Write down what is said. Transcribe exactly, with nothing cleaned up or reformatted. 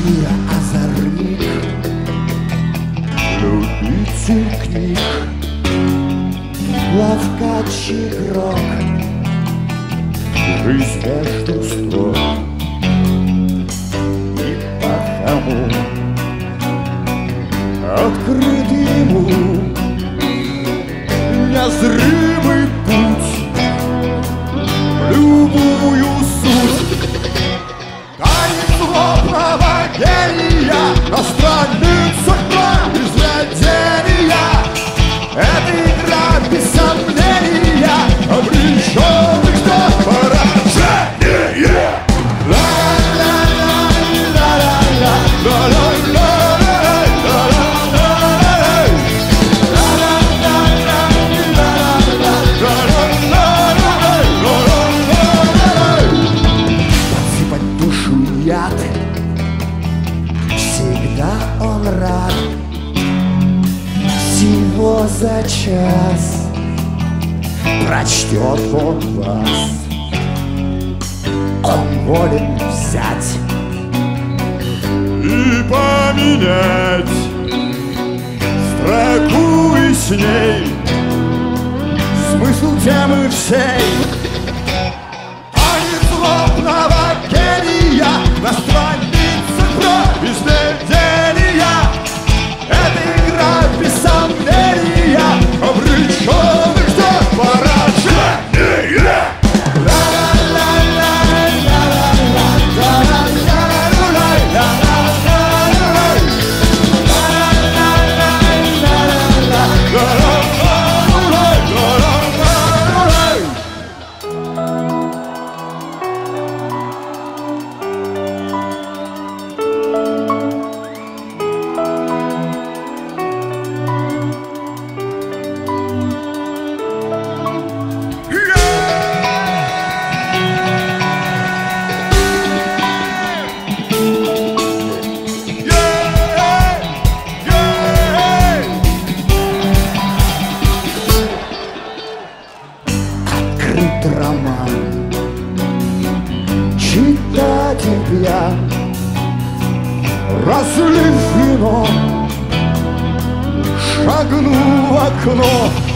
мира озорник, любитель книг, ловкач игрок, жизнь между строк. И потому открыт ему незримый путь в любую суть. Танец злобного гения на страницах произведения. Это игра без сомнения обреченных на поражение. Подсыпать душу яд, всегда он рад. Всего за час прочтет он вас. Он волен взять и поменять строку и с ней смысл темы всей. Танец злобного гения на страницах произведения. Это игра без сомнения обреченных на поражение. Роман читать я, разлив вино, шагну в окно.